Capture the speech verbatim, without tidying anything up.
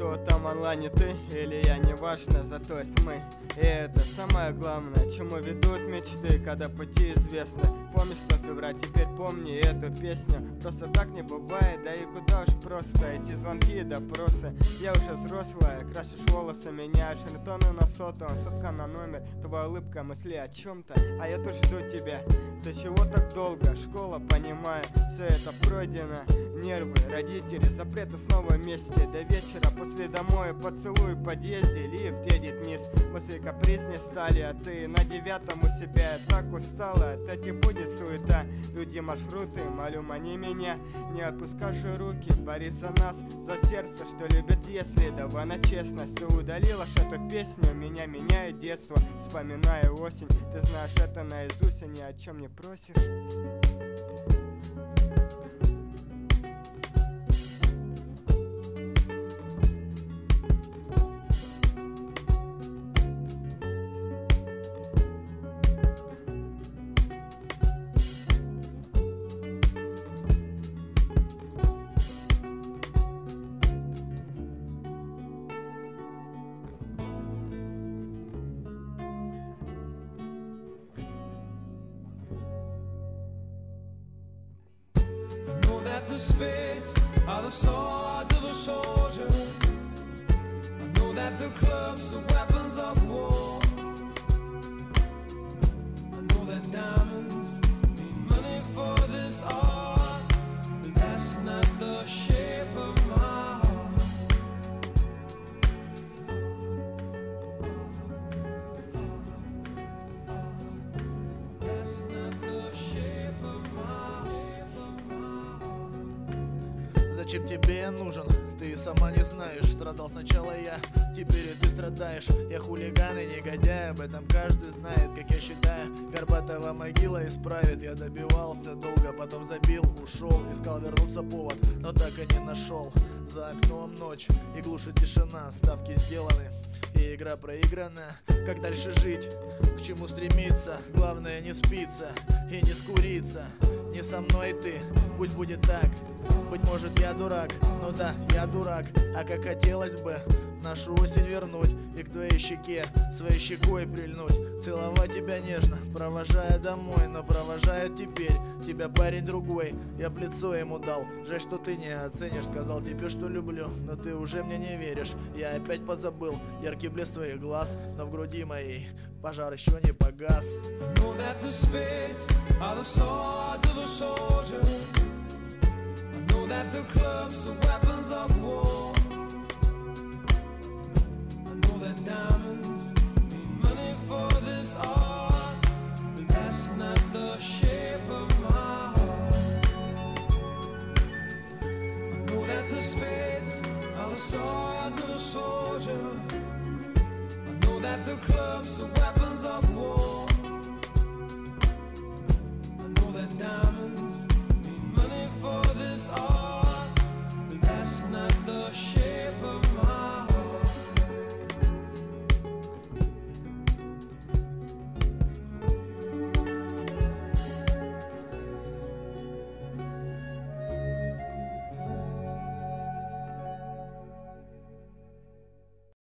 Что там онлайне ты или я, неважно, зато есть мы. И это самое главное, чему ведут мечты, когда пути известны. Помни, что февраль, теперь помни эту песню. Просто так не бывает, да и куда уж просто. Эти звонки и допросы. Я уже взрослая, крашишь волосы, меняешь рингтоны на сотовом, сотка на номер. Твоя улыбка, мысли о чем-то, а я тоже жду тебя. До чего так долго? Школа, понимаю, все это пройдено. Нервы, родители, запреты снова вместе. До вечера, после домой, поцелуй в подъезде. Лифт едет вниз, мысли капризнее стали. А ты на девятом у себя, я так устала. От этих будет суета, люди маршруты. Молю, мани меня, не отпускай же руки. Борись за нас, за сердце, что любит если. Давай на честность, ты удалила ж эту песню. Меня меняет детство, вспоминаю осень. Ты знаешь это наизусть, а ни о чем не просишь. The spades are the swords of a soldier. I know that the clubs are weapons of war. I know that diamonds need money for this art, but that's not the shape of my heart. That's not the shape of my heart. Зачем тебе я нужен? Ты сама не знаешь. Страдал сначала я, теперь и ты страдаешь. Я хулиган и негодяй, об этом каждый знает. Как я считаю, Горбатова могила исправит. Я добивался долго, потом забил, ушел. Искал вернуться повод, но так и не нашел. За окном ночь и глушит тишина. Ставки сделаны и игра проиграна. Как дальше жить? К чему стремиться? Главное не спиться и не скуриться. Не со мной ты, пусть будет так. Быть может я дурак, ну да, я дурак. А как хотелось бы нашу осень вернуть и к твоей щеке своей щекой прильнуть. Целовать тебя нежно, провожая домой. Но провожает теперь тебя парень другой. Я в лицо ему дал, жаль, что ты не оценишь. Сказал тебе, что люблю, но ты уже мне не веришь. Я опять позабыл яркий блеск твоих глаз, но в груди моей пожар еще не погас. Know that the spades are the swords of a soldier. I know that the clubs are weapons of war. I know that diamonds need money for this art, but that's not the shape of my heart. I know that the spades are the swords of a soldier. I know that the clubs